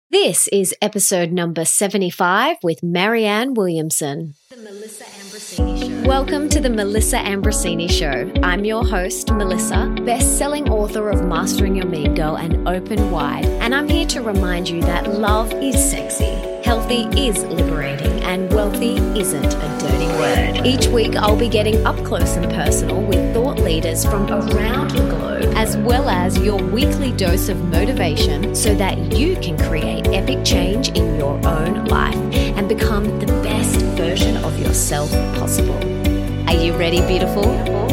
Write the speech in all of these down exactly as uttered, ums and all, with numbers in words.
This is episode number seventy-five with Marianne Williamson. The Melissa Ambrosini Show. Welcome to the Melissa Ambrosini Show. I'm your host, Melissa, best-selling author of Mastering Your Mean Girl and Open Wide, and I'm here to remind you that love is sexy, healthy is liberating, and wealthy isn't a dirty word. Each week, I'll be getting up close and personal with thought leaders from around the globe, as well as your weekly dose of motivation so that you can create epic change in your own life and become the best version of yourself possible. Are you ready, beautiful?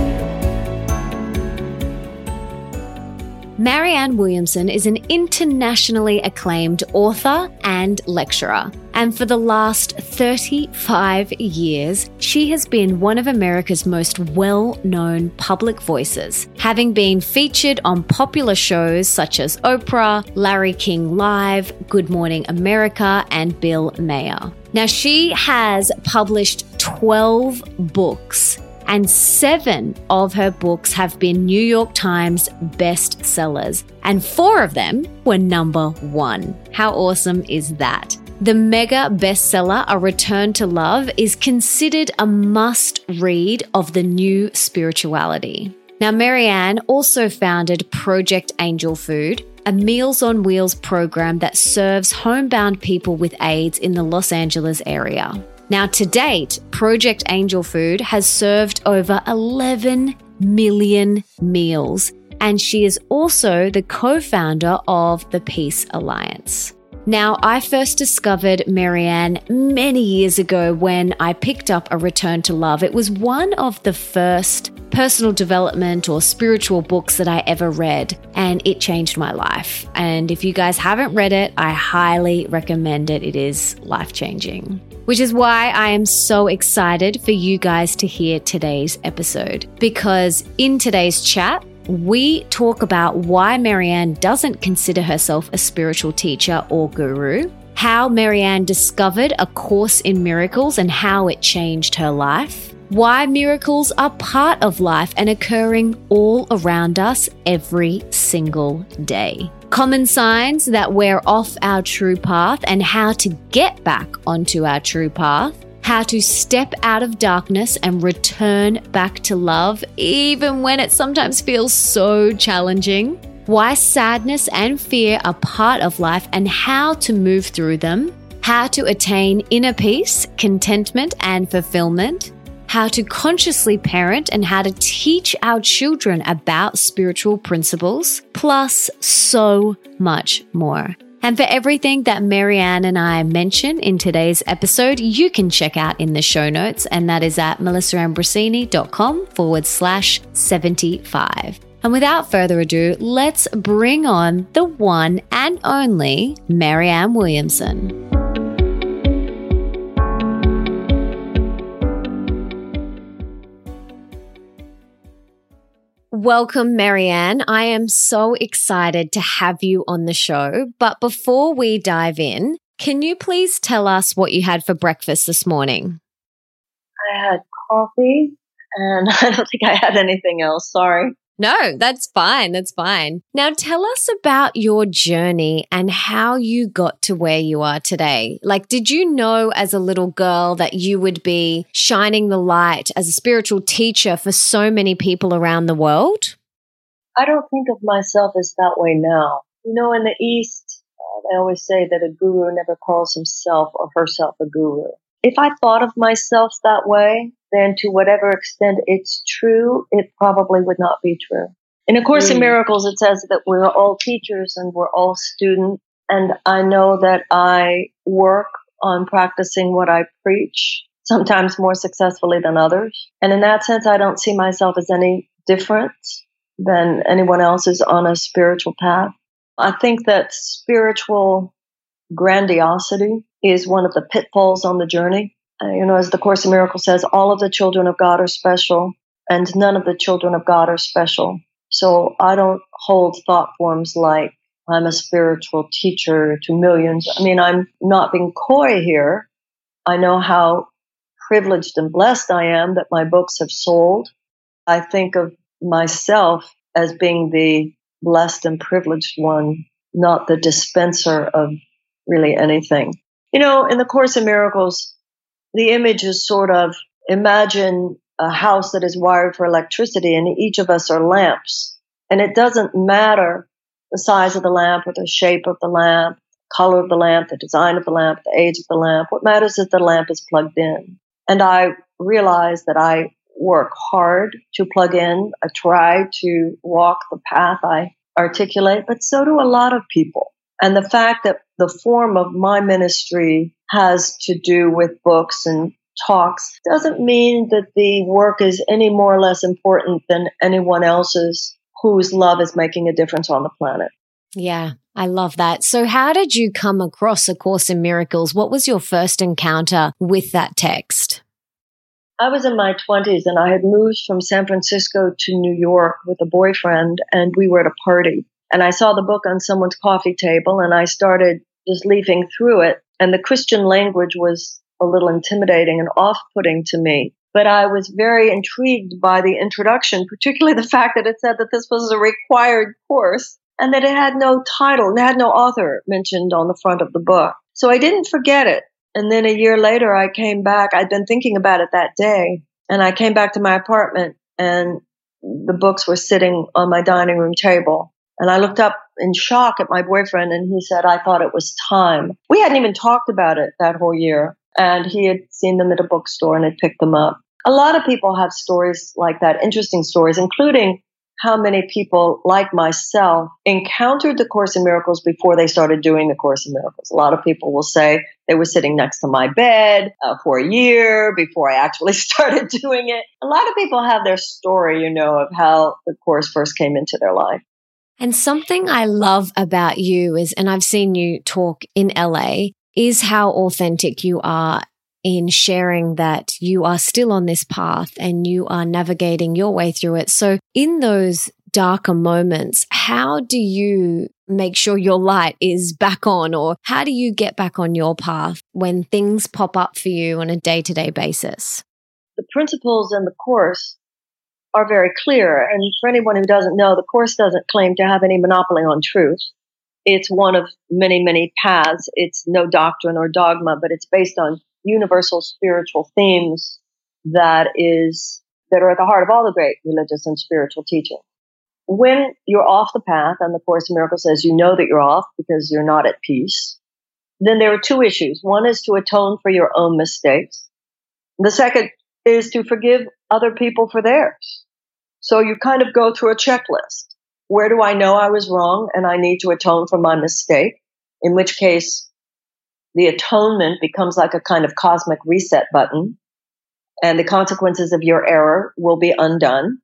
Marianne Williamson is an internationally acclaimed author and lecturer. And for the last thirty-five years, she has been one of America's most well-known public voices, having been featured on popular shows such as Oprah, Larry King Live, Good Morning America, and Bill Maher. Now, she has published twelve books, and seven of her books have been New York Times bestsellers, and four of them were number one. How awesome is that? The mega bestseller, A Return to Love, is considered a must-read of the new spirituality. Now, Marianne also founded Project Angel Food, a Meals on Wheels program that serves homebound people with AIDS in the Los Angeles area. Now, to date, Project Angel Food has served over eleven million meals, and she is also the co-founder of the Peace Alliance. Now, I first discovered Marianne many years ago when I picked up A Return to Love. It was one of the first personal development or spiritual books that I ever read, and it changed my life. And if you guys haven't read it, I highly recommend it. It is life-changing. Which is why I am so excited for you guys to hear today's episode. Because in today's chat, we talk about why Marianne doesn't consider herself a spiritual teacher or guru, how Marianne discovered A Course in Miracles and how it changed her life, why miracles are part of life and occurring all around us every single day, common signs that we're off our true path and how to get back onto our true path, how to step out of darkness and return back to love, even when it sometimes feels so challenging, why sadness and fear are part of life and how to move through them, how to attain inner peace, contentment, and fulfillment, how to consciously parent and how to teach our children about spiritual principles, plus so much more. And for everything that Marianne and I mention in today's episode, you can check out in the show notes, and that is at melissaambrosini.com forward slash 75. And without further ado, let's bring on the one and only Marianne Williamson. Welcome, Marianne. I am so excited to have you on the show. But before we dive in, can you please tell us what you had for breakfast this morning? I had coffee, and I don't think I had anything else. Sorry. No, that's fine. That's fine. Now tell us about your journey and how you got to where you are today. Like, did you know as a little girl that you would be shining the light as a spiritual teacher for so many people around the world? I don't think of myself as that way now. You know, in the East, uh, they always say that a guru never calls himself or herself a guru. If I thought of myself that way, then to whatever extent it's true, it probably would not be true. In A Course mm. in Miracles, it says that we're all teachers and we're all students. And I know that I work on practicing what I preach, sometimes more successfully than others. And in that sense, I don't see myself as any different than anyone else is on a spiritual path. I think that spiritual grandiosity is one of the pitfalls on the journey. Uh, you know, as the Course in Miracles says, all of the children of God are special, and none of the children of God are special. So I don't hold thought forms like I'm a spiritual teacher to millions. I mean, I'm not being coy here. I know how privileged and blessed I am that my books have sold. I think of myself as being the blessed and privileged one, not the dispenser of really anything. You know, in the Course in Miracles, the image is sort of, imagine a house that is wired for electricity, and each of us are lamps. And it doesn't matter the size of the lamp or the shape of the lamp, color of the lamp, the design of the lamp, the age of the lamp. What matters is the lamp is plugged in. And I realize that I work hard to plug in. I try to walk the path I articulate, but so do a lot of people. And the fact that the form of my ministry has to do with books and talks doesn't mean that the work is any more or less important than anyone else's whose love is making a difference on the planet. Yeah, I love that. So how did you come across A Course in Miracles? What was your first encounter with that text? I was in my twenties and I had moved from San Francisco to New York with a boyfriend, and we were at a party. And I saw the book on someone's coffee table and I started just leafing through it. And the Christian language was a little intimidating and off-putting to me. But I was very intrigued by the introduction, particularly the fact that it said that this was a required course and that it had no title, it had no author mentioned on the front of the book. So I didn't forget it. And then a year later, I came back. I'd been thinking about it that day. And I came back to my apartment and the books were sitting on my dining room table. And I looked up in shock at my boyfriend and he said, I thought it was time. We hadn't even talked about it that whole year. And he had seen them at a bookstore and had picked them up. A lot of people have stories like that, interesting stories, including how many people like myself encountered the Course in Miracles before they started doing the Course in Miracles. A lot of people will say they were sitting next to my bed uh, for a year before I actually started doing it. A lot of people have their story, you know, of how the Course first came into their life. And something I love about you is, and I've seen you talk in L A, is how authentic you are in sharing that you are still on this path and you are navigating your way through it. So in those darker moments, how do you make sure your light is back on, or how do you get back on your path when things pop up for you on a day-to-day basis? The principles in the Course are very clear. And for anyone who doesn't know, the Course doesn't claim to have any monopoly on truth. It's one of many, many paths. It's no doctrine or dogma, but it's based on universal spiritual themes that is that are at the heart of all the great religious and spiritual teaching. When you're off the path, and the Course in Miracles says you know that you're off because you're not at peace, then there are two issues. One is to atone for your own mistakes. The second is to forgive other people for theirs. So you kind of go through a checklist. Where do I know I was wrong and I need to atone for my mistake? In which case, the atonement becomes like a kind of cosmic reset button, and the consequences of your error will be undone,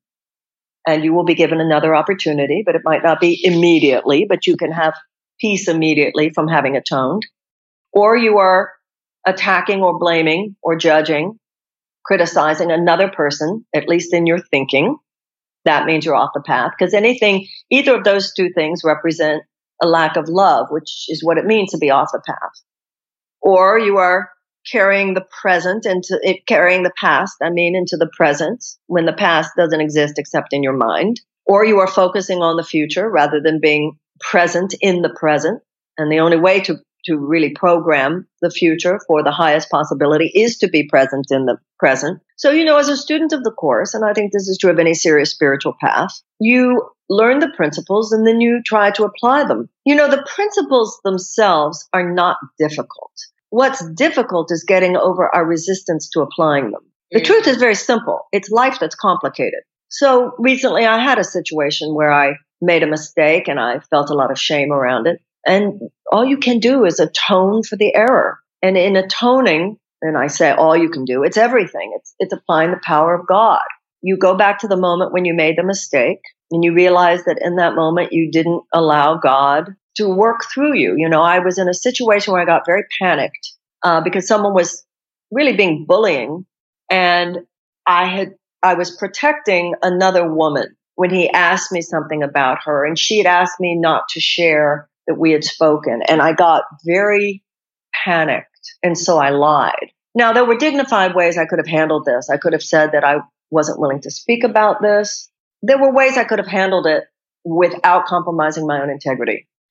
and you will be given another opportunity, but it might not be immediately, but you can have peace immediately from having atoned. Or you are attacking or blaming or judging, criticizing another person, at least in your thinking. That means you're off the path, because anything, either of those two things represent a lack of love, which is what it means to be off the path. Or you are carrying the present into it, carrying the past, I mean, into the present when the past doesn't exist except in your mind. Or you are focusing on the future rather than being present in the present. And the only way to, to really program the future for the highest possibility is to be present in the present. So, you know, as a student of the Course, and I think this is true of any serious spiritual path, you learn the principles and then you try to apply them. You know, the principles themselves are not difficult. What's difficult is getting over our resistance to applying them. The mm. truth is very simple. It's life that's complicated. So recently I had a situation where I made a mistake and I felt a lot of shame around it. And all you can do is atone for the error. And in atoning, and I say all you can do, it's everything. It's, it's applying the power of God. You go back to the moment when you made the mistake and you realize that in that moment you didn't allow God to work through you. You know, I was in a situation where I got very panicked uh, because someone was really being bullying, and I had I was protecting another woman when he asked me something about her, and she had asked me not to share that we had spoken, and I got very panicked, and so I lied. Now, there were dignified ways I could have handled this. I could have said that I wasn't willing to speak about this. There were ways I could have handled it without compromising my own integrity.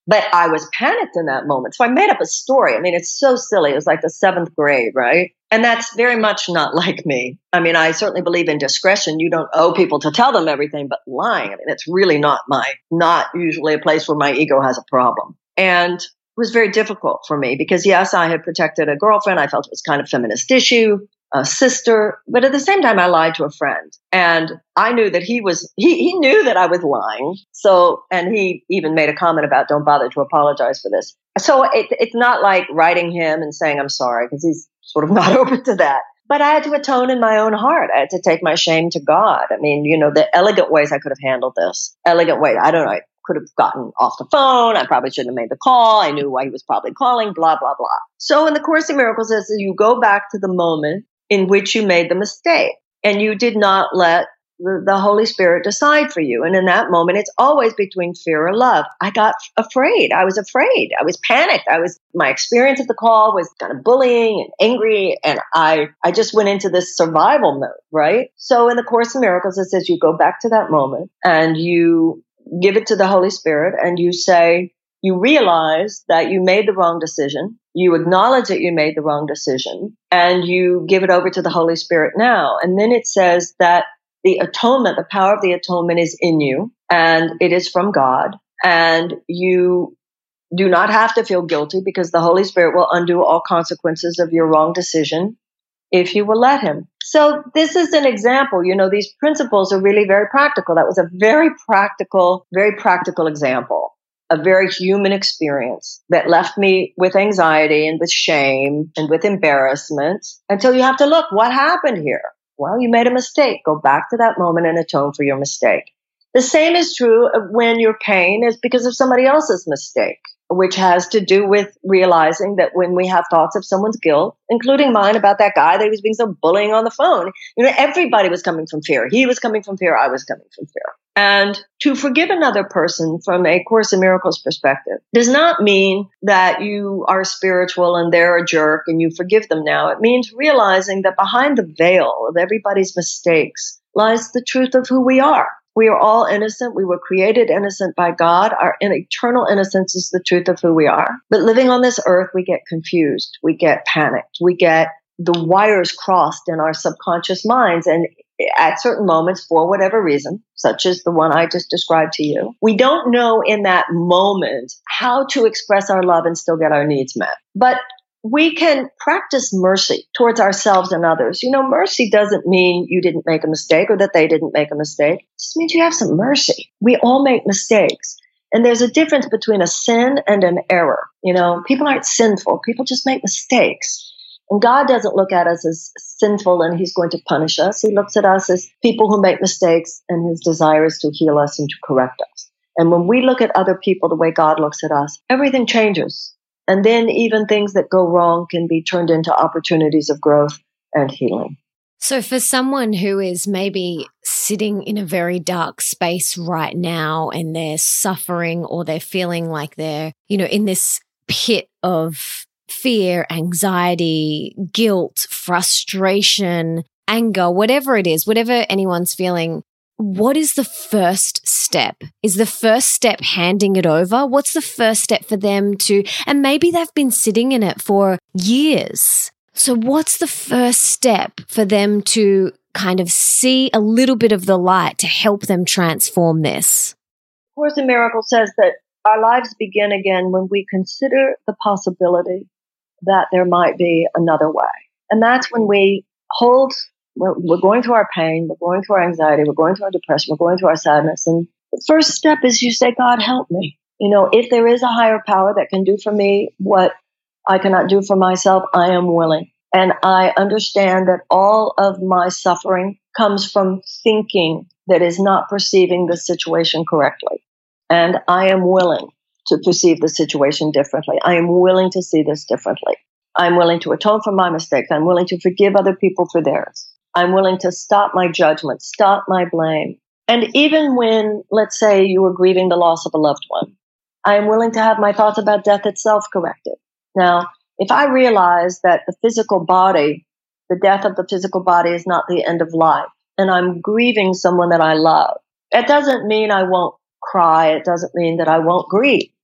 But I was panicked in that moment. So I made up a story. I mean, it's so silly. It was like the seventh grade, right? And that's very much not like me. I mean, I certainly believe in discretion. You don't owe people to tell them everything, but lying, I mean, it's really not my, not usually a place where my ego has a problem. And it was very difficult for me because, yes, I had protected a girlfriend. I felt it was kind of feminist issue, a sister, but at the same time, I lied to a friend. And I knew that he was, he, he knew that I was lying. So, and he even made a comment about don't bother to apologize for this. So it, it's not like writing him and saying I'm sorry because he's sort of not open to that. But I had to atone in my own heart. I had to take my shame to God. I mean, you know, the elegant ways I could have handled this. Elegant ways. I don't know. I could have gotten off the phone. I probably shouldn't have made the call. I knew why he was probably calling, blah, blah, blah. So in the Course in Miracles, it says you go back to the moment in which you made the mistake and you did not let the, the Holy Spirit decide for you. And in that moment, it's always between fear or love. I got afraid. I was afraid. I was panicked. I was, my experience of the call was kind of bullying and angry. And I, I just went into this survival mode, right? So in the Course in Miracles, it says you go back to that moment and you give it to the Holy Spirit and you say, you realize that you made the wrong decision. You acknowledge that you made the wrong decision and you give it over to the Holy Spirit now. And then it says that the atonement, the power of the atonement is in you and it is from God. And you do not have to feel guilty because the Holy Spirit will undo all consequences of your wrong decision if you will let him. So this is an example. You know, these principles are really very practical. That was a very practical, very practical example. A very human experience that left me with anxiety and with shame and with embarrassment until you have to look, what happened here? Well, you made a mistake. Go back to that moment and atone for your mistake. The same is true of when your pain is because of somebody else's mistake, which has to do with realizing that when we have thoughts of someone's guilt, including mine about that guy that he was being so bullying on the phone, you know, everybody was coming from fear. He was coming from fear. I was coming from fear. And to forgive another person from a Course in Miracles perspective does not mean that you are spiritual and they're a jerk and you forgive them now. It means realizing that behind the veil of everybody's mistakes lies the truth of who we are. We are all innocent. We were created innocent by God. Our eternal innocence is the truth of who we are. But living on this earth, we get confused. We get panicked. We get the wires crossed in our subconscious minds. And at certain moments, for whatever reason, such as the one I just described to you, we don't know in that moment how to express our love and still get our needs met. But we can practice mercy towards ourselves and others. You know, mercy doesn't mean you didn't make a mistake or that they didn't make a mistake. It just means you have some mercy. We all make mistakes. And there's a difference between a sin and an error. You know, people aren't sinful. People just make mistakes. And God doesn't look at us as sinful and he's going to punish us. He looks at us as people who make mistakes and his desire is to heal us and to correct us. And when we look at other people the way God looks at us, everything changes. And then even things that go wrong can be turned into opportunities of growth and healing. So for someone who is maybe sitting in a very dark space right now and they're suffering or they're feeling like they're, you know, in this pit of fear, anxiety, guilt, frustration, anger, whatever it is, whatever anyone's feeling, what is the first step? Is the first step handing it over? What's the first step for them to, and maybe they've been sitting in it for years. So what's the first step for them to kind of see a little bit of the light to help them transform this? Course in Miracles says that our lives begin again when we consider the possibility that there might be another way. And that's when we hold, we're, we're going through our pain, we're going through our anxiety, we're going through our depression, we're going through our sadness. And the first step is you say, God, help me. You know, if there is a higher power that can do for me what I cannot do for myself, I am willing. And I understand that all of my suffering comes from thinking that is not perceiving the situation correctly. And I am willing to perceive the situation differently. I am willing to see this differently. I'm willing to atone for my mistakes. I'm willing to forgive other people for theirs. I'm willing to stop my judgment, stop my blame. And even when, let's say, you were grieving the loss of a loved one, I am willing to have my thoughts about death itself corrected. Now, if I realize that the physical body, the death of the physical body is not the end of life, and I'm grieving someone that I love, it doesn't mean I won't cry. It doesn't mean that I won't grieve.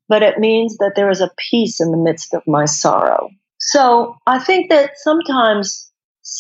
but it means that there is a peace in the midst of my sorrow. So I think that sometimes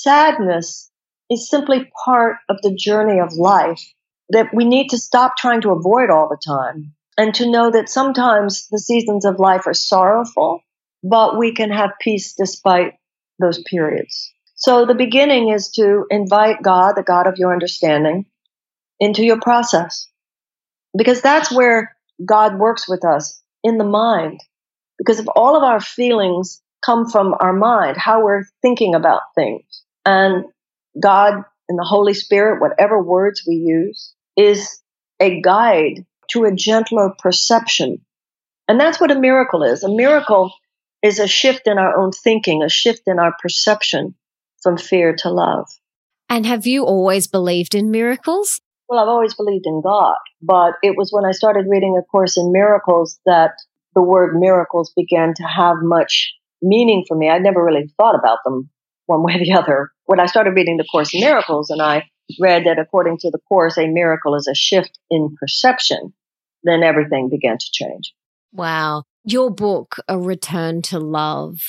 sadness is simply part of the journey of life that we need to stop trying to avoid all the time, and to know that sometimes the seasons of life are sorrowful, but we can have peace despite those periods. So the beginning is to invite God, the God of your understanding, into your process, because that's where God works with us, in the mind. Because if all of our feelings come from our mind, how we're thinking about things, and God and the Holy Spirit, whatever words we use, is a guide to a gentler perception. And that's what a miracle is. A miracle is a shift in our own thinking, a shift in our perception from fear to love. And have you always believed in miracles? Well, I've always believed in God, but it was when I started reading A Course in Miracles that the word miracles began to have much meaning for me. I'd never really thought about them one way or the other. When I started reading The Course in Miracles and I read that according to the Course, a miracle is a shift in perception, then everything began to change. Wow. Your book, A Return to Love,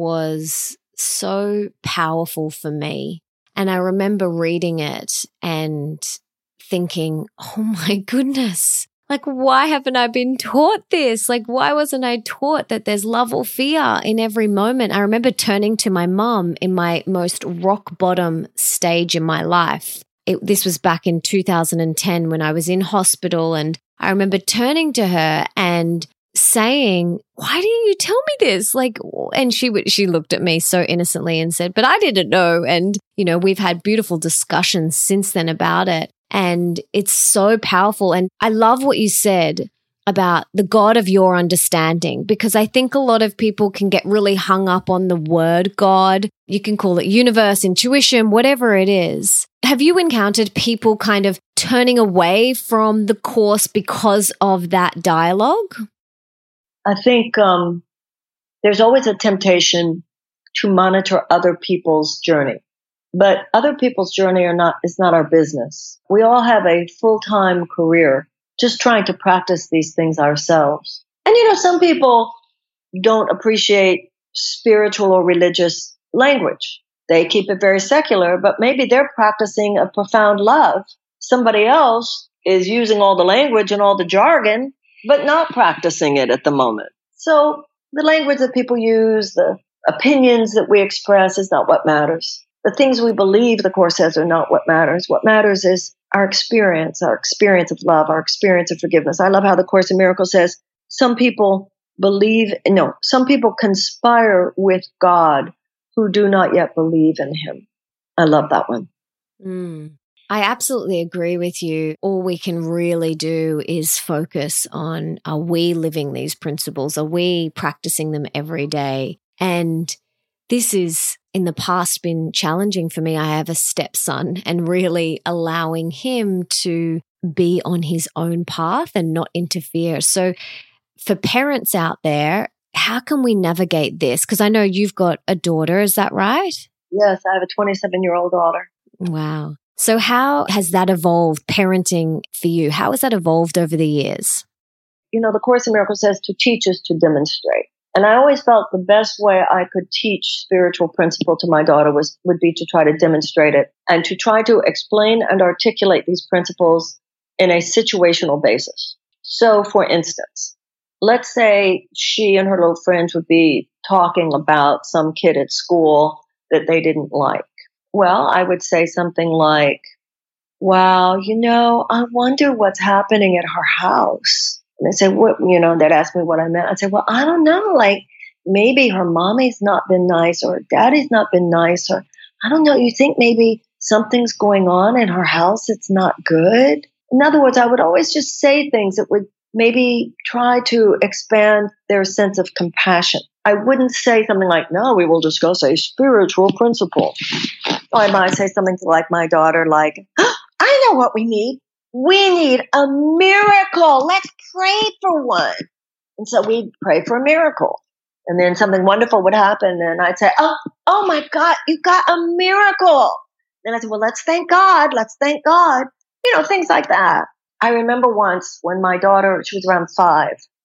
was so powerful for me. And I remember reading it and thinking, oh my goodness, like, why haven't I been taught this? Like, why wasn't I taught that there's love or fear in every moment? I remember turning to my mom in my most rock bottom stage in my life. It, this was back in two thousand ten when I was in hospital, and I remember turning to her and saying, why didn't you tell me this? Like, and she would, she looked at me so innocently and said, but I didn't know. And, you know, we've had beautiful discussions since then about it. And it's so powerful. And I love what you said about the God of your understanding, because I think a lot of people can get really hung up on the word God. You can call it universe, intuition, whatever it is. Have you encountered people kind of turning away from the Course because of that dialogue? I think um, there's always a temptation to monitor other people's journey. But other people's journey are not is not our business. We all have a full-time career just trying to practice these things ourselves. And, you know, some people don't appreciate spiritual or religious language. They keep it very secular, but maybe they're practicing a profound love. Somebody else is using all the language and all the jargon, but not practicing it at the moment. So the language that people use, the opinions that we express is not what matters. The things we believe, the Course says, are not what matters. What matters is our experience, our experience of love, our experience of forgiveness. I love how the Course in Miracles says some people believe, no, some people conspire with God who do not yet believe in him. I love that one. Mm. I absolutely agree with you. All we can really do is focus on, are we living these principles? Are we practicing them every day? And this is, in the past, been challenging for me. I have a stepson, and really allowing him to be on his own path and not interfere. So for parents out there, how can we navigate this? Because I know you've got a daughter, is that right? Yes, I have a twenty-seven-year-old daughter. Wow. So how has that evolved, parenting for you? How has that evolved over the years? You know, the Course in Miracles says to teach is to demonstrate. And I always felt the best way I could teach spiritual principle to my daughter was would be to try to demonstrate it and to try to explain and articulate these principles in a situational basis. So, for instance, let's say she and her little friends would be talking about some kid at school that they didn't like. Well, I would say something like, wow, you know, I wonder what's happening at her house. And they say, what, you know, they'd ask me what I meant. I'd say, well, I don't know. Like, maybe her mommy's not been nice, or her daddy's not been nice, or I don't know. You think maybe something's going on in her house that's not good? In other words, I would always just say things that would maybe try to expand their sense of compassion. I wouldn't say something like, no, we will discuss a spiritual principle. Or I might say something to like my daughter, like, oh, I know what we need. We need a miracle. Let's pray for one. And so we'd pray for a miracle. And then something wonderful would happen. And I'd say, oh, oh my God, you got a miracle. Then I said, well, let's thank God. Let's thank God. You know, things like that. I remember once when my daughter, she was around five,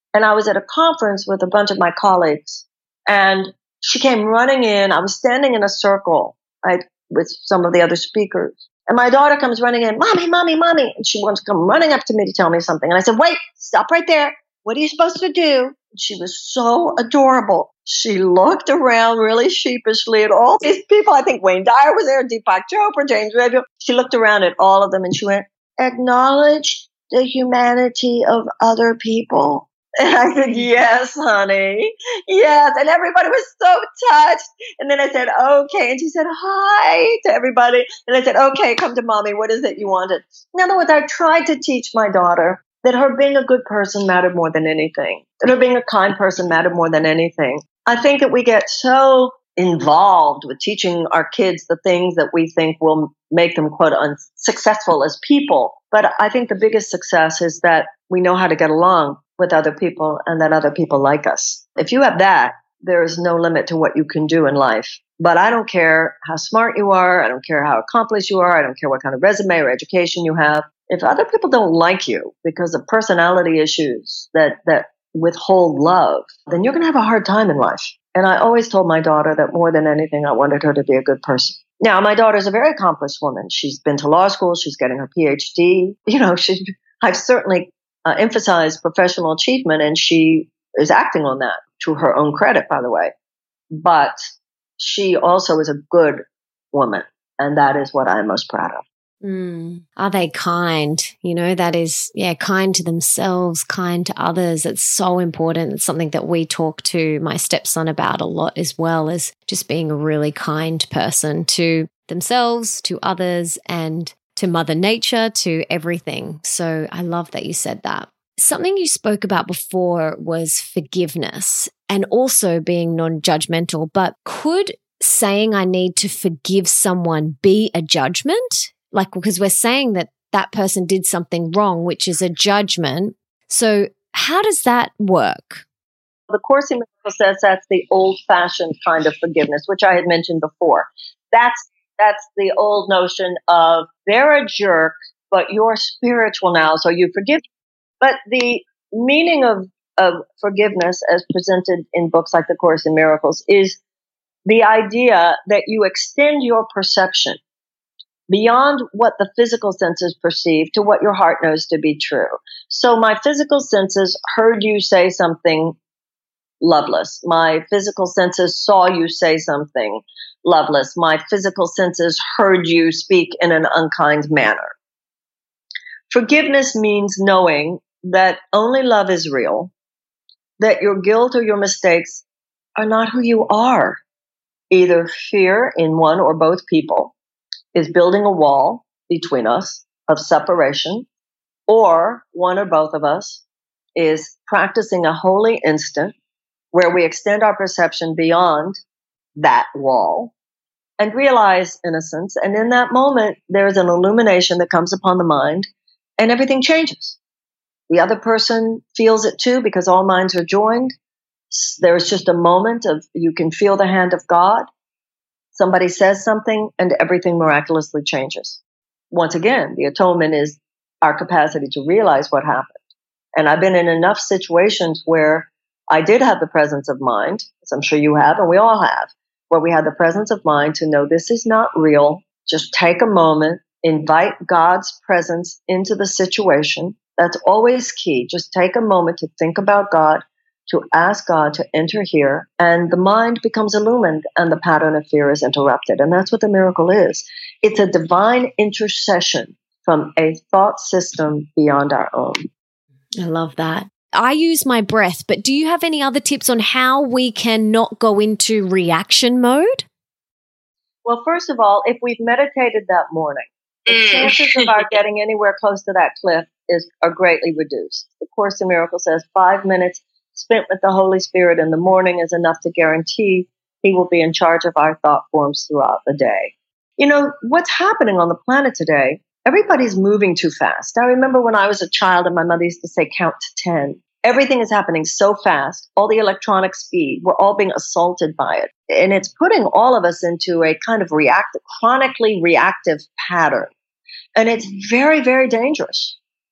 And I was at a conference with a bunch of my colleagues, and she came running in. I was standing in a circle I, with some of the other speakers. And my daughter comes running in, Mommy, Mommy, Mommy. And she wants to come running up to me to tell me something. And I said, wait, stop right there. What are you supposed to do? She was so adorable. She looked around really sheepishly at all these people. I think Wayne Dyer was there, Deepak Chopra, James Redfield. She looked around at all of them and she went, acknowledge the humanity of other people. And I said, yes, honey. Yes. And everybody was so touched. And then I said, okay. And she said, hi to everybody. And I said, okay, come to mommy. What is it you wanted? In other words, I tried to teach my daughter that her being a good person mattered more than anything, that her being a kind person mattered more than anything. I think that we get so involved with teaching our kids the things that we think will make them, quote, unsuccessful as people. But I think the biggest success is that we know how to get along with other people and that other people like us. If you have that, there is no limit to what you can do in life. But I don't care how smart you are. I don't care how accomplished you are. I don't care what kind of resume or education you have. If other people don't like you because of personality issues that, that withhold love, then you're going to have a hard time in life. And I always told my daughter that more than anything, I wanted her to be a good person. Now, my daughter's a very accomplished woman. She's been to law school. She's getting her P H D. You know, she, I've certainly uh, emphasized professional achievement, and she is acting on that to her own credit, by the way. But she also is a good woman, and that is what I'm most proud of. Mm. Are they kind? You know, that is, yeah, kind to themselves, kind to others. It's so important. It's something that we talk to my stepson about a lot as well, as just being a really kind person to themselves, to others, and to Mother Nature, to everything. So I love that you said that. Something you spoke about before was forgiveness and also being non-judgmental. But could saying I need to forgive someone be a judgment? Like, because we're saying that that person did something wrong, which is a judgment. So how does that work? The Course in Miracles says that's the old-fashioned kind of forgiveness, which I had mentioned before. That's that's the old notion of they're a jerk, but you're spiritual now, so you forgive. But the meaning of, of forgiveness, as presented in books like The Course in Miracles, is the idea that you extend your perception beyond what the physical senses perceive to what your heart knows to be true. So my physical senses heard you say something loveless. My physical senses saw you say something loveless. My physical senses heard you speak in an unkind manner. Forgiveness means knowing that only love is real, that your guilt or your mistakes are not who you are. Either fear in one or both people is building a wall between us of separation, or one or both of us is practicing a holy instant where we extend our perception beyond that wall and realize innocence. And in that moment, there is an illumination that comes upon the mind and everything changes. The other person feels it too because all minds are joined. There's just a moment of you can feel the hand of God. Somebody says something and everything miraculously changes. Once again, the atonement is our capacity to realize what happened. And I've been in enough situations where I did have the presence of mind, as I'm sure you have, and we all have, where we had the presence of mind to know this is not real. Just take a moment, invite God's presence into the situation. That's always key. Just take a moment to think about God, to ask God to enter here, and the mind becomes illumined and the pattern of fear is interrupted. And that's what the miracle is. It's a divine intercession from a thought system beyond our own. I love that. I use my breath, but do you have any other tips on how we can not go into reaction mode? Well, first of all, if we've meditated that morning, the chances of our getting anywhere close to that cliff is are greatly reduced. The Course in Miracles says five minutes spent with the Holy Spirit in the morning is enough to guarantee He will be in charge of our thought forms throughout the day. You know, what's happening on the planet today, everybody's moving too fast. I remember when I was a child and my mother used to say, count to ten. Everything is happening so fast, all the electronic speed, we're all being assaulted by it. And it's putting all of us into a kind of reactive, chronically reactive pattern. And it's very, very dangerous.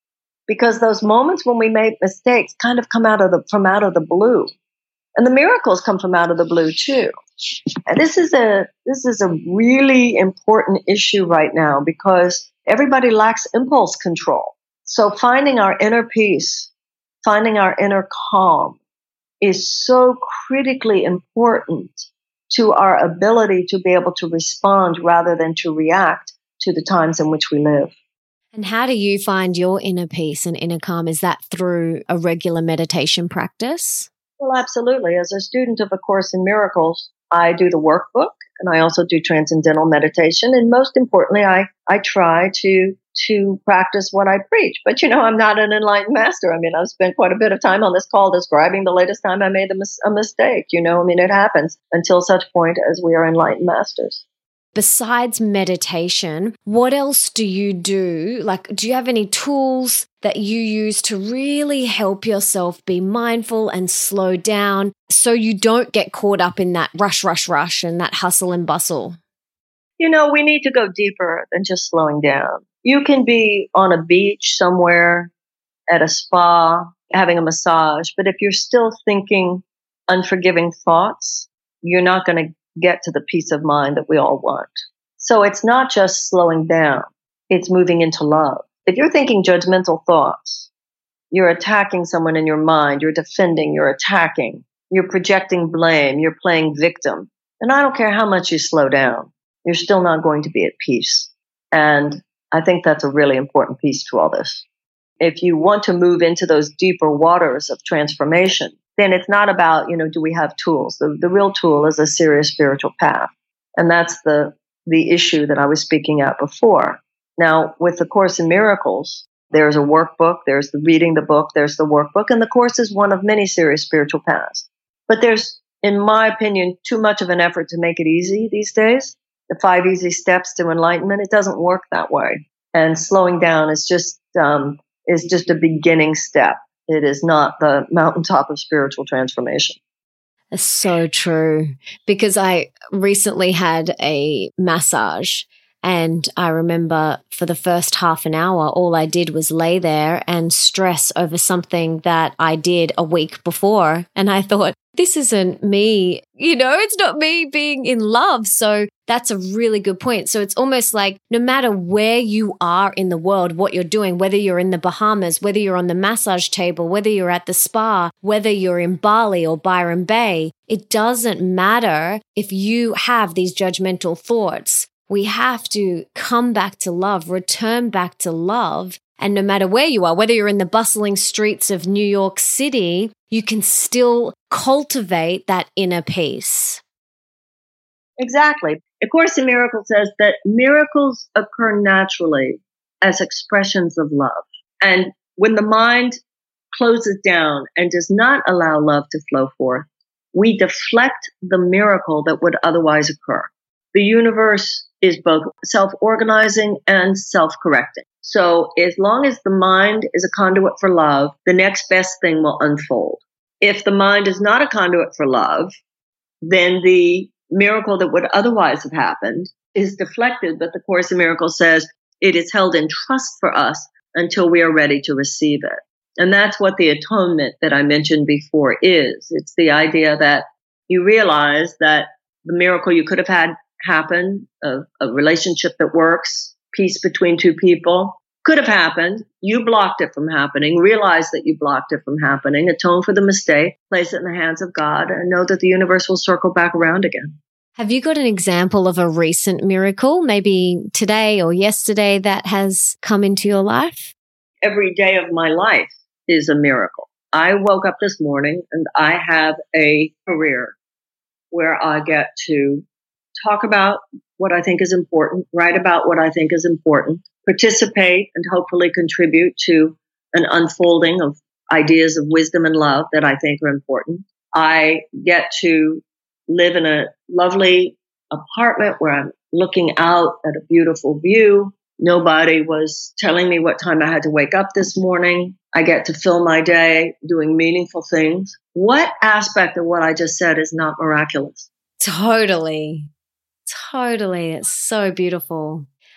because those moments when we make mistakes kind of come out of the from out of the blue. And the miracles come from out of the blue too. And this is a this is a really important issue right now because everybody lacks impulse control. So finding our inner peace, finding our inner calm is so critically important to our ability to be able to respond rather than to react to the times in which we live. And how do you find your inner peace and inner calm? Is that through a regular meditation practice? Well, absolutely. As a student of A Course in Miracles, I do the workbook and I also do transcendental meditation. And most importantly, I, I try to to practice what I preach. But, you know, I'm not an enlightened master. I mean, I've spent quite a bit of time on this call describing the latest time I made a, mis- a mistake. You know, I mean, it happens until such point as we are enlightened masters. Besides meditation, what else do you do? Like, do you have any tools that you use to really help yourself be mindful and slow down so you don't get caught up in that rush, rush, rush and that hustle and bustle? You know, we need to go deeper than just slowing down. You can be on a beach somewhere, at a spa, having a massage, but if you're still thinking unforgiving thoughts, you're not going to get to the peace of mind that we all want. So it's not just slowing down, it's moving into love. If you're thinking judgmental thoughts, you're attacking someone in your mind, you're defending, you're attacking, you're projecting blame, you're playing victim. And I don't care how much you slow down, you're still not going to be at peace. And I think that's a really important piece to all this. If you want to move into those deeper waters of transformation, then it's not about, you know, do we have tools? The, the real tool is a serious spiritual path. And that's the, the issue that I was speaking at before. Now, with the Course in Miracles, there's a workbook, there's the reading the book, there's the workbook, and the Course is one of many serious spiritual paths. But there's, in my opinion, too much of an effort to make it easy these days. The five easy steps to enlightenment, it doesn't work that way. And slowing down is just um, is just a beginning step. It is not the mountaintop of spiritual transformation. That's so true. Because I recently had a massage and I remember for the first half an hour, all I did was lay there and stress over something that I did a week before. And I thought, this isn't me, you know, it's not me being in love. So that's a really good point. So it's almost like no matter where you are in the world, what you're doing, whether you're in the Bahamas, whether you're on the massage table, whether you're at the spa, whether you're in Bali or Byron Bay, it doesn't matter if you have these judgmental thoughts. We have to come back to love, return back to love. And no matter where you are, whether you're in the bustling streets of New York City, you can still cultivate that inner peace. Exactly. A Course in Miracles says that miracles occur naturally as expressions of love. And when the mind closes down and does not allow love to flow forth, we deflect the miracle that would otherwise occur. The universe is both self-organizing and self-correcting. So as long as the mind is a conduit for love, the next best thing will unfold. If the mind is not a conduit for love, then the miracle that would otherwise have happened is deflected. But the Course in Miracles says it is held in trust for us until we are ready to receive it. And that's what the atonement that I mentioned before is. It's the idea that you realize that the miracle you could have had happen, a, a relationship that works, peace between two people, could have happened. You blocked it from happening. Realize that you blocked it from happening. Atone for the mistake. Place it in the hands of God and know that the universe will circle back around again. Have you got an example of a recent miracle, maybe today or yesterday, that has come into your life? Every day of my life is a miracle. I woke up this morning and I have a career where I get to talk about what I think is important, write about what I think is important, participate and hopefully contribute to an unfolding of ideas of wisdom and love that I think are important. I get to live in a lovely apartment where I'm looking out at a beautiful view. Nobody was telling me what time I had to wake up this morning. I get to fill my day doing meaningful things. What aspect of what I just said is not miraculous? Totally. Totally. It's so beautiful.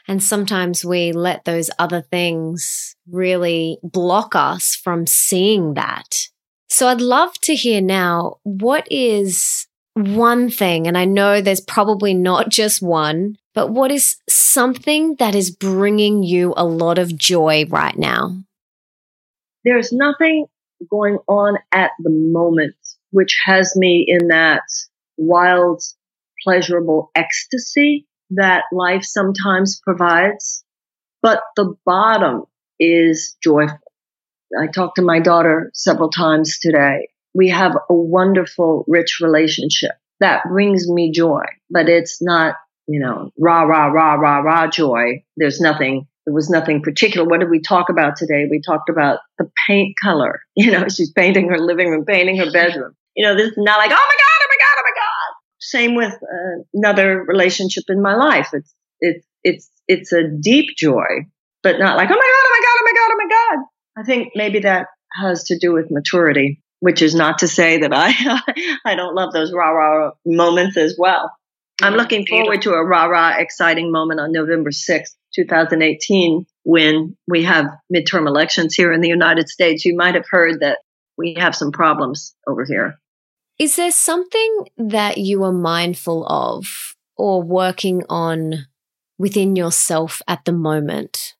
And sometimes we let those other things really block us from seeing that. So I'd love to hear now, what is one thing, and I know there's probably not just one, but what is something that is bringing you a lot of joy right now? There's nothing going on at the moment which has me in that wild, pleasurable ecstasy that life sometimes provides. But the bottom is joyful. I talked to my daughter several times today. We have a wonderful, rich relationship that brings me joy, but it's not, you know, rah, rah, rah, rah, rah joy. There's nothing, there was nothing particular. What did we talk about today? We talked about the paint color. You know, she's painting her living room, painting her bedroom. You know, this is not like, oh my God, oh my God, oh my God. Same with uh, another relationship in my life. It's, it's, it's, it's a deep joy, but not like, oh my God, oh my God, oh my God, oh my God. I think maybe that has to do with maturity, which is not to say that I I don't love those rah-rah moments as well. I'm looking forward to a rah-rah exciting moment on November sixth, twenty eighteen, when we have midterm elections here in the United States. You might have heard that we have some problems over here. Is there something that you are mindful of or working on within yourself at the moment?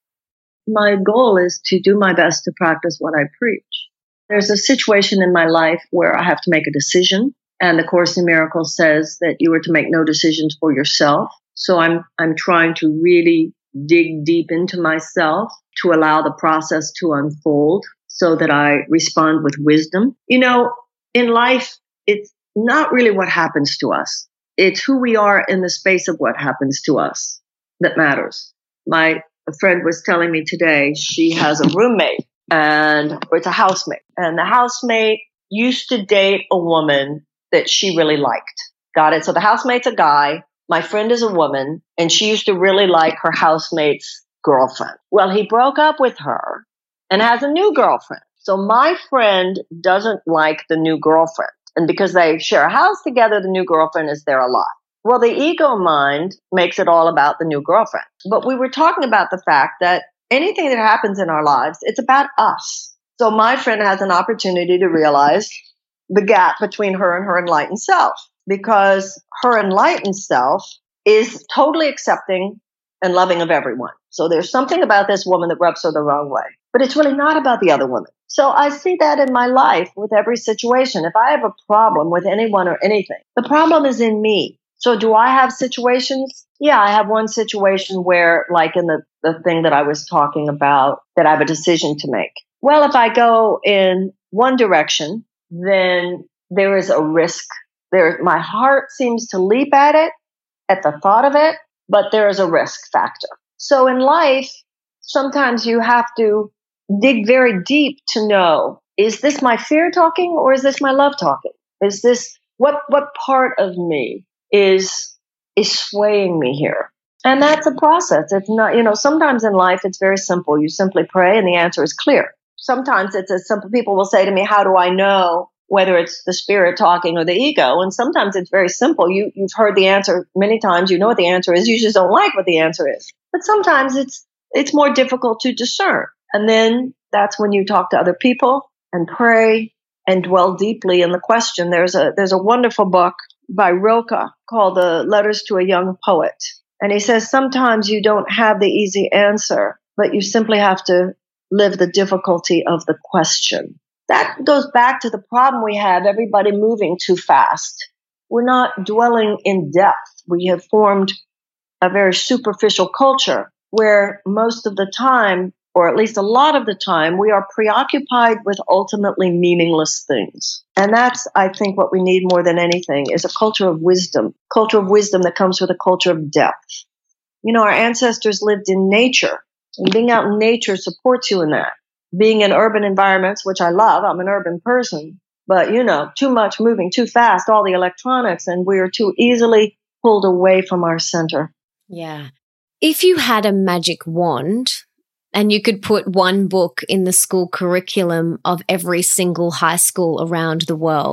My goal is to do my best to practice what I preach. There's a situation in my life where I have to make a decision, and the Course in Miracles says that you are to make no decisions for yourself. So I'm I'm trying to really dig deep into myself to allow the process to unfold so that I respond with wisdom. You know, in life, it's not really what happens to us. It's who we are in the space of what happens to us that matters. My a friend was telling me today she has a roommate, and or it's a housemate, and the housemate used to date a woman that she really liked. Got it? So the housemate's a guy, my friend is a woman, and she used to really like her housemate's girlfriend. Well, he broke up with her and has a new girlfriend. So my friend doesn't like the new girlfriend, and because they share a house together, the new girlfriend is there a lot. Well, the ego mind makes it all about the new girlfriend. But we were talking about the fact that anything that happens in our lives, it's about us. So my friend has an opportunity to realize the gap between her and her enlightened self, because her enlightened self is totally accepting and loving of everyone. So there's something about this woman that rubs her the wrong way, but it's really not about the other woman. So I see that in my life with every situation. If I have a problem with anyone or anything, the problem is in me. So do I have situations? Yeah, I have one situation where, like in the, the thing that I was talking about, that I have a decision to make. Well, if I go in one direction, then there is a risk. There, my heart seems to leap at it, at the thought of it, but there is a risk factor. So in life, sometimes you have to dig very deep to know, is this my fear talking or is this my love talking? Is this, what, what part of me is is swaying me here? And that's a process. It's not, you know, sometimes in life it's very simple. You simply pray and the answer is clear. Sometimes it's as simple. People will say to me, how do I know whether it's the spirit talking or the ego? And sometimes it's very simple. You, you've heard the answer many times. You know what the answer is. You just don't like what the answer is. But sometimes it's it's more difficult to discern. And then that's when you talk to other people and pray and dwell deeply in the question. There's a there's a wonderful book by Rilke called The Letters to a Young Poet. And he says, sometimes you don't have the easy answer, but you simply have to live the difficulty of the question. That goes back to the problem we have, everybody moving too fast. We're not dwelling in depth. We have formed a very superficial culture where most of the time, or at least a lot of the time, we are preoccupied with ultimately meaningless things. And that's, I think, what we need more than anything is a culture of wisdom, culture of wisdom that comes with a culture of depth. You know, our ancestors lived in nature, and being out in nature supports you in that. Being in urban environments, which I love, I'm an urban person, but, you know, too much moving too fast, all the electronics, and we are too easily pulled away from our center. Yeah. If you had a magic wand, and you could put one book in the school curriculum of every single high school around the world,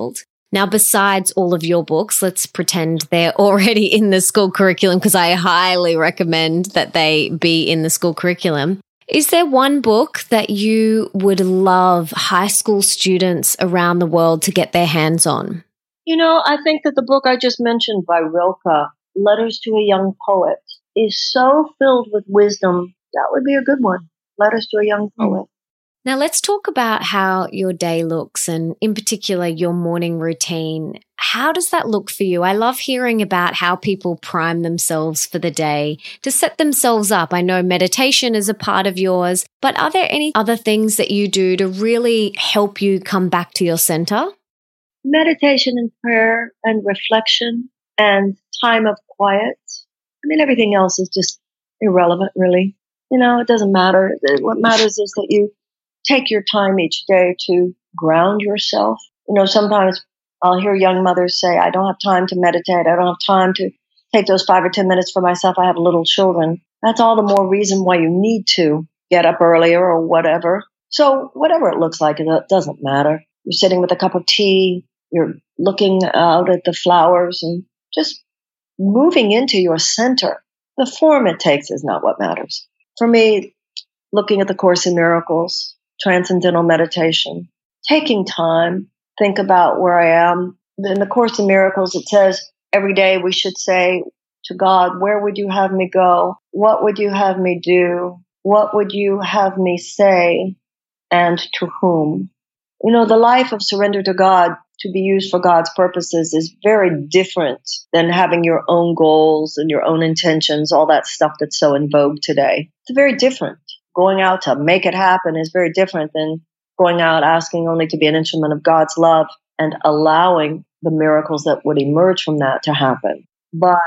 Now, besides all of your books, let's pretend they're already in the school curriculum, because I highly recommend that they be in the school curriculum. Is there one book that you would love high school students around the world to get their hands on? You know, I think that the book I just mentioned by Rilke, Letters to a Young Poet, is so filled with wisdom. That would be a good one. Letters to a Young Poet. Now, let's talk about how your day looks and in particular your morning routine. How does that look for you? I love hearing about how people prime themselves for the day to set themselves up. I know meditation is a part of yours, but are there any other things that you do to really help you come back to your center? Meditation and prayer and reflection and time of quiet. I mean, everything else is just irrelevant, really. You know, it doesn't matter. What matters is that you take your time each day to ground yourself. You know, sometimes I'll hear young mothers say, I don't have time to meditate. I don't have time to take those five or ten minutes for myself. I have little children. That's all the more reason why you need to get up earlier or whatever. So whatever it looks like, it doesn't matter. You're sitting with a cup of tea. You're looking out at the flowers and just moving into your center. The form it takes is not what matters. For me, looking at the Course in Miracles, transcendental meditation, taking time, think about where I am. In the Course in Miracles, it says every day we should say to God, where would you have me go? What would you have me do? What would you have me say? And to whom? You know, the life of surrender to God to be used for God's purposes is very different than having your own goals and your own intentions, all that stuff that's so in vogue today. It's very different. Going out to make it happen is very different than going out asking only to be an instrument of God's love and allowing the miracles that would emerge from that to happen. But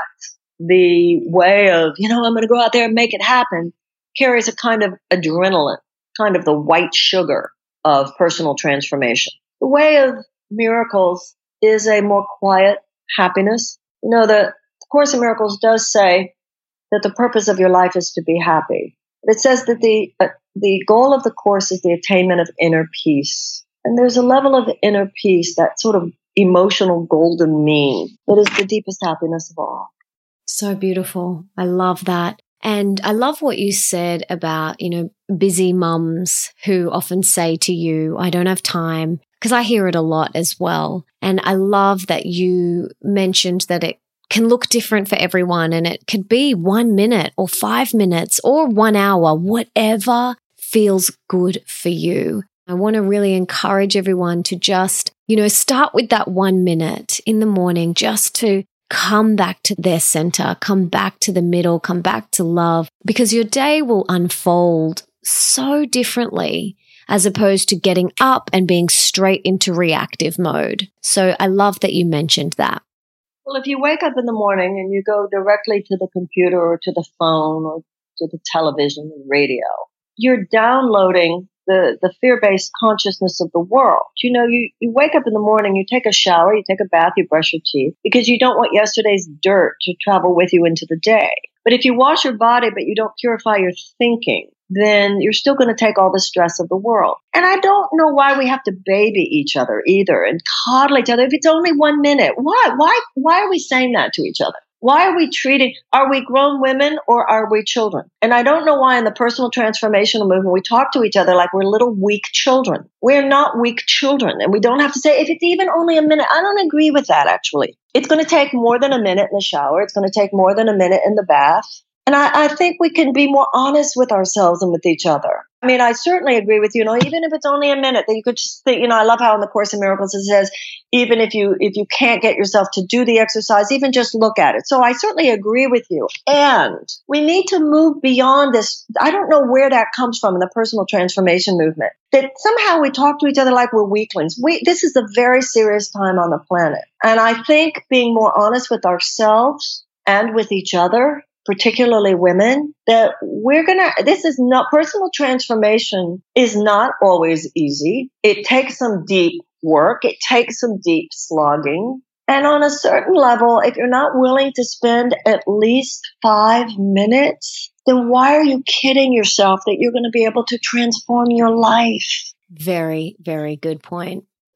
the way of, you know, I'm going to go out there and make it happen carries a kind of adrenaline, kind of the white sugar of personal transformation. The way of miracles is a more quiet happiness. You know, the Course in Miracles does say that the purpose of your life is to be happy. It says that the uh, the goal of the Course is the attainment of inner peace. And there's a level of inner peace, that sort of emotional golden mean, that is the deepest happiness of all. So beautiful. I love that. And I love what you said about, you know, busy mums who often say to you, I don't have time, because I hear it a lot as well. And I love that you mentioned that it can look different for everyone, and it could be one minute or five minutes or one hour, whatever feels good for you. I want to really encourage everyone to just, you know, start with that one minute in the morning, just to come back to their center, come back to the middle, come back to love, because your day will unfold so differently as opposed to getting up and being straight into reactive mode. So I love that you mentioned that. Well, if you wake up in the morning and you go directly to the computer or to the phone or to the television and radio, you're downloading the, the fear-based consciousness of the world. You know, you, you wake up in the morning, you take a shower, you take a bath, you brush your teeth, because you don't want yesterday's dirt to travel with you into the day. But if you wash your body but you don't purify your thinking, then you're still going to take all the stress of the world. And I don't know why we have to baby each other either and coddle each other if it's only one minute. Why? Why? Why are we saying that to each other? Why are we treating, are we grown women or are we children? And I don't know why in the personal transformational movement we talk to each other like we're little weak children. We're not weak children, and we don't have to say, if it's even only a minute. I don't agree with that, actually. It's going to take more than a minute in the shower. It's going to take more than a minute in the bath. And I, I think we can be more honest with ourselves and with each other. I mean, I certainly agree with you, you know, even if it's only a minute, that you could just think, you know, I love how in the Course in Miracles it says, even if you if you can't get yourself to do the exercise, even just look at it. So I certainly agree with you. And we need to move beyond this. I don't know where that comes from in the personal transformation movement, that somehow we talk to each other like we're weaklings. We, this is a very serious time on the planet. And I think being more honest with ourselves and with each other, particularly women, that we're going to, this is not, personal transformation is not always easy. It takes some deep work. It takes some deep slogging. And on a certain level, if you're not willing to spend at least five minutes, then why are you kidding yourself that you're going to be able to transform your life? Very, very good point.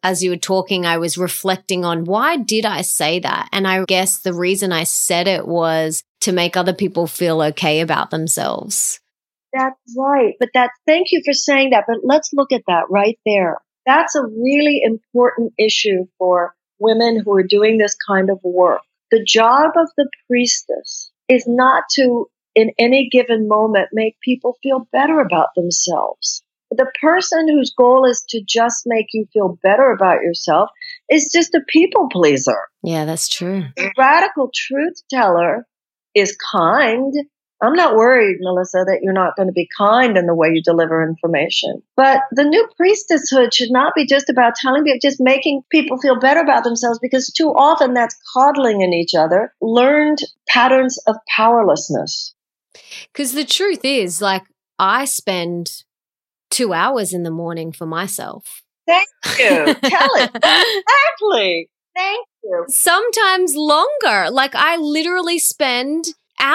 as you were talking, I was reflecting on why did I say that? And I guess the reason I said it was to make other people feel okay about themselves. That's right. But that, thank you for saying that. But let's look at that right there. That's a really important issue for women who are doing this kind of work. The job of the priestess is not to, in any given moment, make people feel better about themselves. The person whose goal is to just make you feel better about yourself is just a people pleaser. Yeah, that's true. The radical truth teller is kind. I'm not worried, Melissa, that you're not going to be kind in the way you deliver information. But the new priestesshood should not be just about telling people, just making people feel better about themselves, because too often that's coddling in each other, learned patterns of powerlessness. Because the truth is, like, I spend two hours in the morning for myself. Thank you. Tell it. Exactly. Thank you. Sometimes longer. Like, I literally spend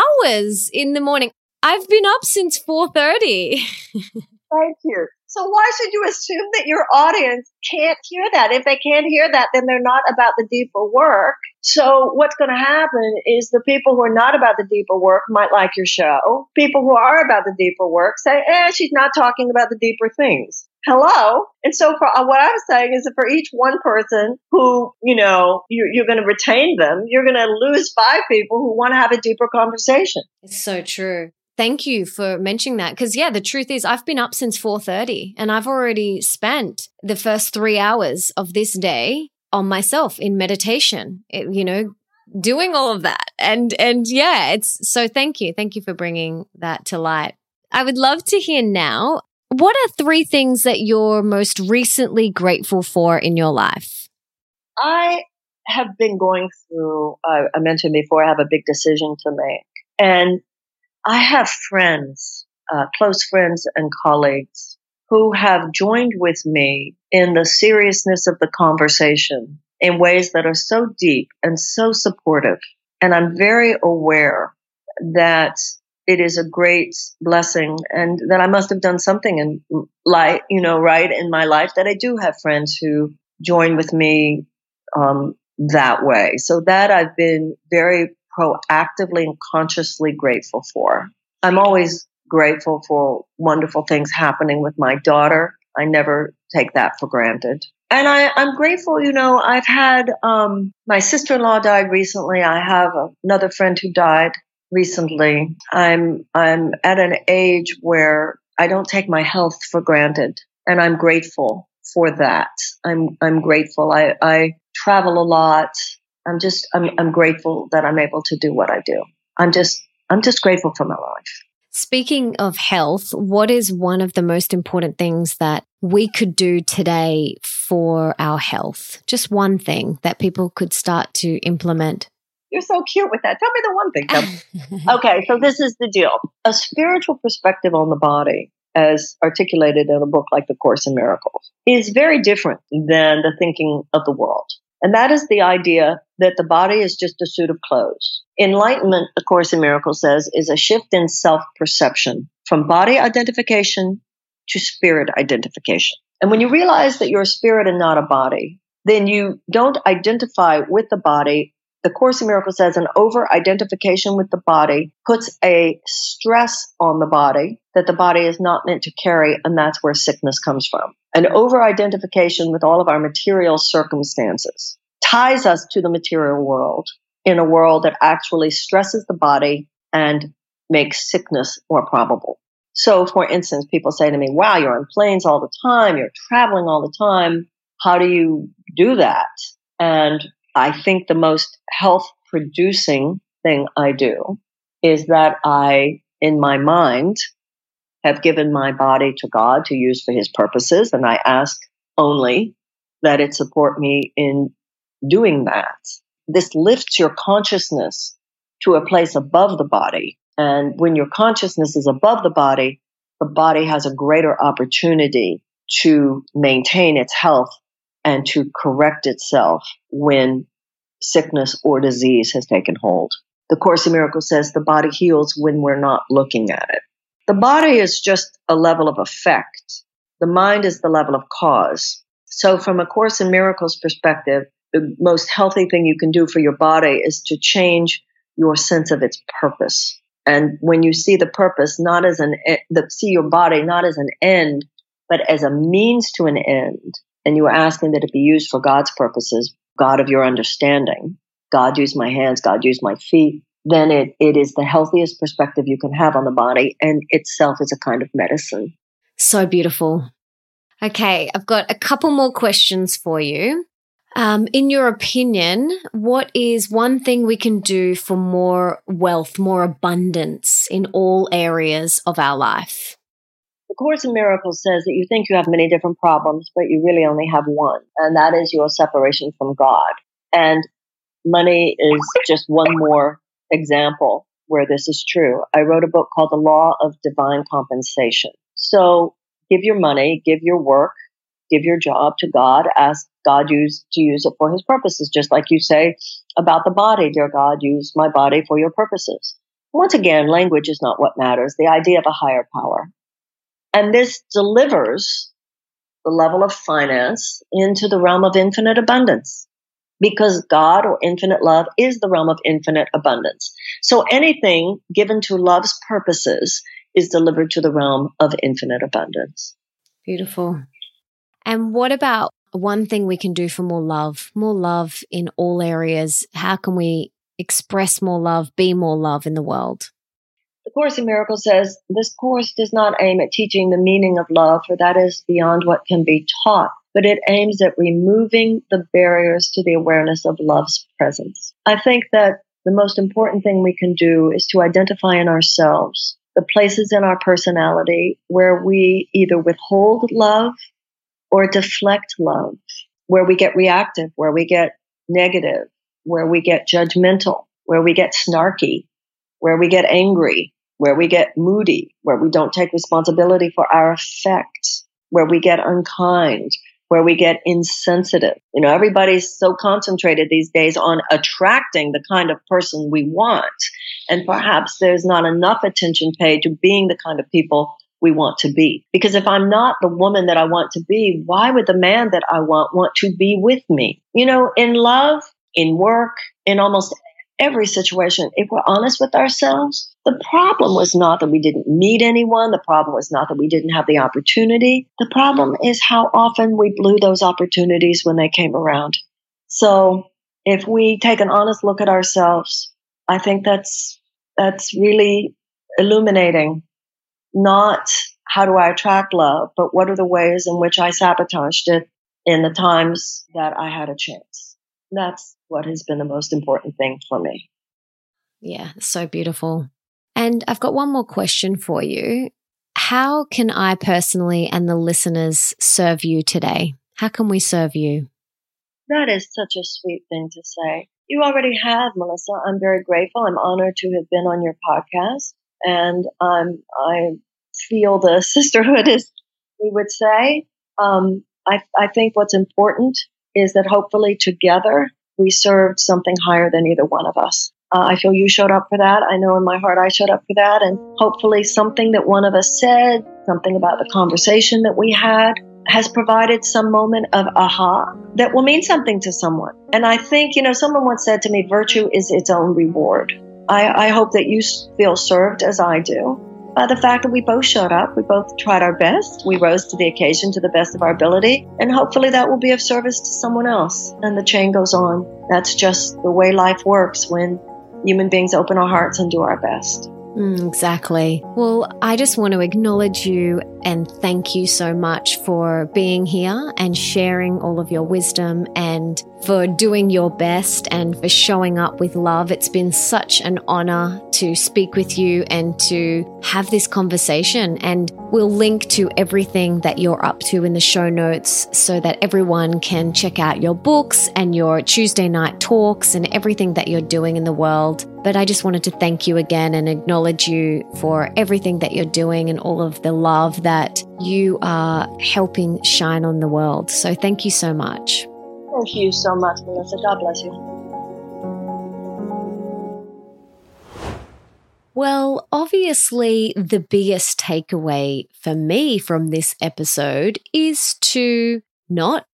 hours in the morning. I've been up since four thirty. Thank you. So why should you assume that your audience can't hear that? If they can't hear that, then they're not about the deeper work. So what's going to happen is the people who are not about the deeper work might like your show. People who are about the deeper work say, eh, she's not talking about the deeper things. Hello. And so for uh, what I'm saying is that for each one person who, you know, you're, you're going to retain them, you're going to lose five people who want to have a deeper conversation. It's so true. Thank you for mentioning that. Because, yeah, the truth is I've been up since four thirty and I've already spent the first three hours of this day on myself in meditation, it, you know, doing all of that. And, and yeah, it's so thank you. Thank you for bringing that to light. I would love to hear now, what are three things that you're most recently grateful for in your life? I have been going through, uh, I mentioned before, I have a big decision to make. And I have friends, uh, close friends and colleagues who have joined with me in the seriousness of the conversation in ways that are so deep and so supportive. And I'm very aware that it is a great blessing and that I must have done something in life, you know, right in my life, that I do have friends who join with me um, that way. So that I've been very proactively and consciously grateful for. I'm always grateful for wonderful things happening with my daughter. I never take that for granted. And I, I'm grateful, you know, I've had, um, my sister-in-law died recently. I have another friend who died recently. I'm, I'm at an age where I don't take my health for granted, and I'm grateful for that. I'm, I'm grateful. I, I travel a lot. I'm just, I'm, I'm grateful that I'm able to do what I do. I'm just, I'm just grateful for my life. Speaking of health, what is one of the most important things that we could do today for our health? Just one thing that people could start to implement. You're so cute with that. Tell me the one thing. Tell okay, so this is the deal. A spiritual perspective on the body, as articulated in a book like The Course in Miracles, is very different than the thinking of the world. And that is the idea that the body is just a suit of clothes. Enlightenment, A Course in Miracles says, is a shift in self-perception from body identification to spirit identification. And when you realize that you're a spirit and not a body, then you don't identify with the body. The Course in Miracles says an over-identification with the body puts a stress on the body that the body is not meant to carry, and that's where sickness comes from. An over-identification with all of our material circumstances ties us to the material world in a world that actually stresses the body and makes sickness more probable. So, for instance, people say to me, wow, you're on planes all the time, you're traveling all the time. How do you do that? And I think the most health-producing thing I do is that I, in my mind, have given my body to God to use for His purposes, and I ask only that it support me in doing that. This lifts your consciousness to a place above the body, and when your consciousness is above the body, the body has a greater opportunity to maintain its health and to correct itself when sickness or disease has taken hold. The Course in Miracles says the body heals when we're not looking at it. The body is just a level of effect. The mind is the level of cause. So from a Course in Miracles perspective, the most healthy thing you can do for your body is to change your sense of its purpose. And when you see the purpose not as an, the, see your body not as an end, but as a means to an end, and you are asking that it be used for God's purposes, God of your understanding, God use my hands, God use my feet, then it, it is the healthiest perspective you can have on the body, and itself is a kind of medicine. So beautiful. Okay, I've got a couple more questions for you. Um, in your opinion, what is one thing we can do for more wealth, more abundance in all areas of our life? The Course in Miracles says that you think you have many different problems, but you really only have one, and that is your separation from God. And money is just one more example where this is true. I wrote a book called The Law of Divine Compensation. So give your money, give your work, give your job to God, ask God use, to use it for his purposes, just like you say about the body, dear God, use my body for your purposes. Once again, language is not what matters, the idea of a higher power. And this delivers the level of finance into the realm of infinite abundance, because God, or infinite love, is the realm of infinite abundance. So anything given to love's purposes is delivered to the realm of infinite abundance. Beautiful. And what about one thing we can do for more love, more love in all areas? How can we express more love, be more love in the world? The Course in Miracles says, this course does not aim at teaching the meaning of love, for that is beyond what can be taught, but it aims at removing the barriers to the awareness of love's presence. I think that the most important thing we can do is to identify in ourselves the places in our personality where we either withhold love or deflect love, where we get reactive, where we get negative, where we get judgmental, where we get snarky, where we get angry, where we get moody, where we don't take responsibility for our effect, where we get unkind, where we get insensitive. You know, everybody's so concentrated these days on attracting the kind of person we want. And perhaps there's not enough attention paid to being the kind of people we want to be. Because if I'm not the woman that I want to be, why would the man that I want want to be with me? You know, in love, in work, in almost every situation, if we're honest with ourselves, the problem was not that we didn't meet anyone. The problem was not that we didn't have the opportunity. The problem is how often we blew those opportunities when they came around. So if we take an honest look at ourselves, I think that's that's really illuminating. Not how do I attract love, but what are the ways in which I sabotaged it in the times that I had a chance. That's what has been the most important thing for me. Yeah, so beautiful. And I've got one more question for you. How can I personally and the listeners serve you today? How can we serve you? That is such a sweet thing to say. You already have, Melissa. I'm very grateful. I'm honored to have been on your podcast. And um, I feel the sisterhood, as we would say. Um, I, I think what's important is that hopefully together we served something higher than either one of us. Uh, I feel you showed up for that. I know in my heart I showed up for that. And hopefully something that one of us said, something about the conversation that we had, has provided some moment of aha that will mean something to someone. And I think, you know, someone once said to me, virtue is its own reward. I, I hope that you feel served as I do by the fact that we both showed up. We both tried our best. We rose to the occasion to the best of our ability. And hopefully that will be of service to someone else. And the chain goes on. That's just the way life works when human beings open our hearts and do our best. Mm, exactly. Well, I just want to acknowledge you and thank you so much for being here and sharing all of your wisdom and for doing your best and for showing up with love. It's been such an honor to speak with you and to have this conversation. And we'll link to everything that you're up to in the show notes so that everyone can check out your books and your Tuesday night talks and everything that you're doing in the world. But I just wanted to thank you again and acknowledge you for everything that you're doing and all of the love that you are helping shine on the world. So thank you so much. Thank you so much, Melissa. God bless you. Well, obviously, the biggest takeaway for me from this episode is to not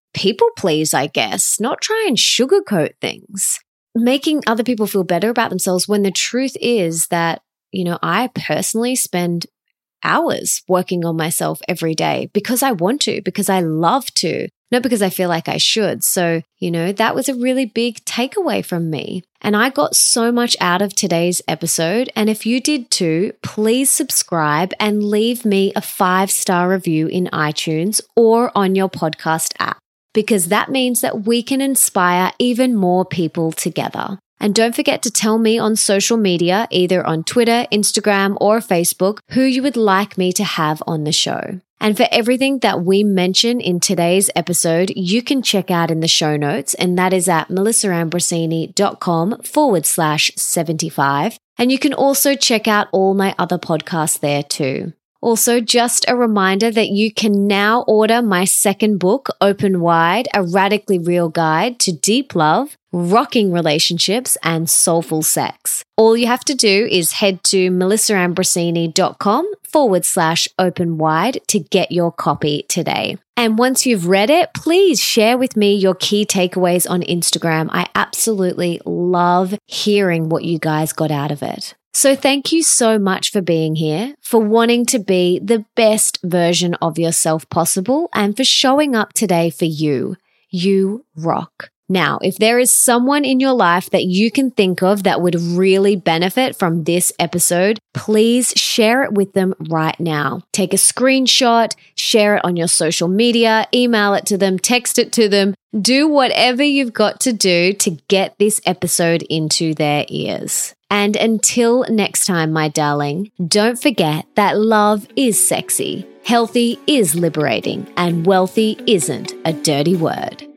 people please, I guess, not try and sugarcoat things, making other people feel better about themselves when the truth is that, you know, I personally spend hours working on myself every day because I want to, because I love to, not because I feel like I should. So, you know, that was a really big takeaway from me. And I got so much out of today's episode. And if you did too, please subscribe and leave me a five-star review in iTunes or on your podcast app, because that means that we can inspire even more people together. And don't forget to tell me on social media, either on Twitter, Instagram, or Facebook, who you would like me to have on the show. And for everything that we mention in today's episode, you can check out in the show notes, and that is at melissaambrosini.com forward slash 75. And you can also check out all my other podcasts there too. Also, just a reminder that you can now order my second book, Open Wide, A Radically Real Guide to Deep Love, Rocking Relationships, and Soulful Sex. All you have to do is head to melissaambrosini.com forward slash open wide to get your copy today. And once you've read it, please share with me your key takeaways on Instagram. I absolutely love hearing what you guys got out of it. So thank you so much for being here, for wanting to be the best version of yourself possible, and for showing up today for you. You rock. Now, if there is someone in your life that you can think of that would really benefit from this episode, please share it with them right now. Take a screenshot, share it on your social media, email it to them, text it to them. Do whatever you've got to do to get this episode into their ears. And until next time, my darling, don't forget that love is sexy, healthy is liberating, and wealthy isn't a dirty word.